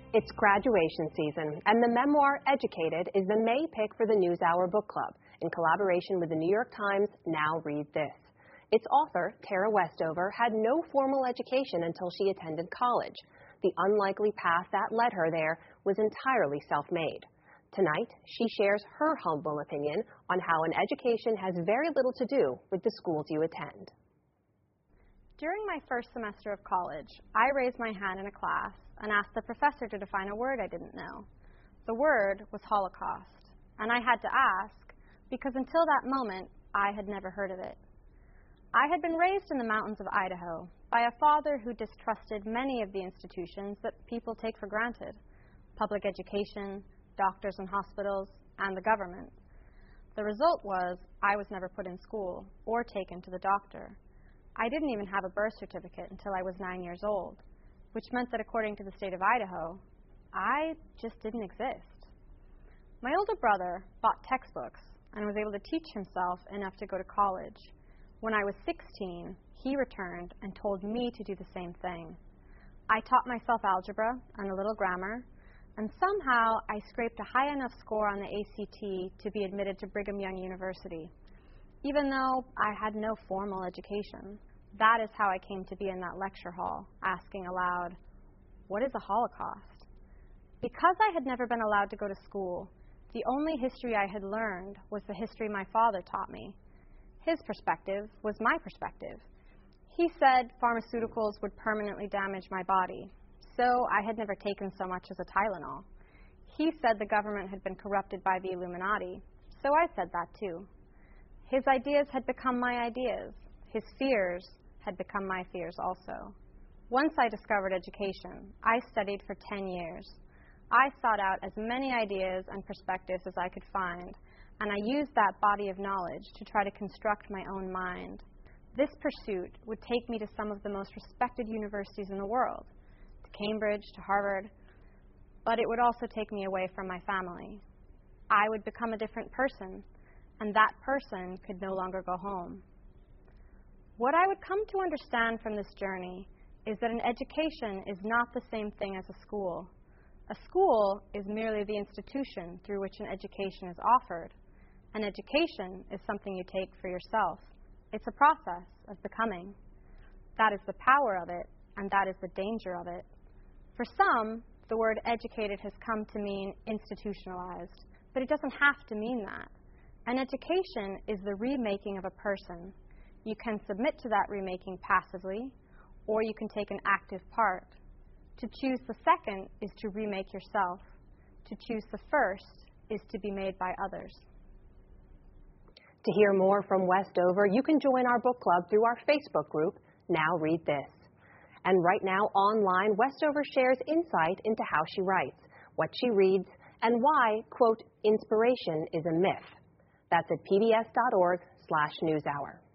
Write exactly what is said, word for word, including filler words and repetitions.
It's graduation season, and the memoir Educated is the May pick for the NewsHour Book Club in collaboration with the New York Times. Now read this. Its author, Tara Westover, had no formal education until she attended college. The unlikely path that led her there was entirely self-made. Tonight, she shares her humble opinion on how an education has very little to do with the schools you attend. During my first semester of college, I raised my hand in a class and asked the professor to define a word I didn't know. The word was Holocaust, and I had to ask because until that moment, I had never heard of it. I had been raised in the mountains of Idaho by a father who distrusted many of the institutions that people take for granted: public education, doctors and hospitals, and the government. The result was I was never put in school or taken to the doctor. I didn't even have a birth certificate until I was nine years old, which meant that according to the state of Idaho, I just didn't exist. My older brother bought textbooks and was able to teach himself enough to go to college. When I was sixteen, he returned and told me to do the same thing. I taught myself algebra and a little grammar, and somehow I scraped a high enough score on the A C T to be admitted to Brigham Young University, even though I had no formal education. That is how I came to be in that lecture hall, asking aloud, "What is a Holocaust?" Because I had never been allowed to go to school, the only history I had learned was the history my father taught me. His perspective was my perspective. He said pharmaceuticals would permanently damage my body, so I had never taken so much as a Tylenol. He said the government had been corrupted by the Illuminati, so I said that too. His ideas had become my ideas. His fears had become my fears also. Once I discovered education, I studied for ten years. I sought out as many ideas and perspectives as I could find, and I used that body of knowledge to try to construct my own mind. This pursuit would take me to some of the most respected universities in the world, to Cambridge, to Harvard, but it would also take me away from my family. I would become a different person, and that person could no longer go home. What I would come to understand from this journey is that an education is not the same thing as a school. A school is merely the institution through which an education is offered. An education is something you take for yourself. It's a process of becoming. That is the power of it, and that is the danger of it. For some, the word educated has come to mean institutionalized, but it doesn't have to mean that. An education is the remaking of a person. You can submit to that remaking passively, or you can take an active part. To choose the second is to remake yourself. To choose the first is to be made by others. To hear more from Westover, you can join our book club through our Facebook group, Now Read This. And right now, online, Westover shares insight into how she writes, what she reads, and why, quote, inspiration is a myth. That's at pbs.org slash newshour.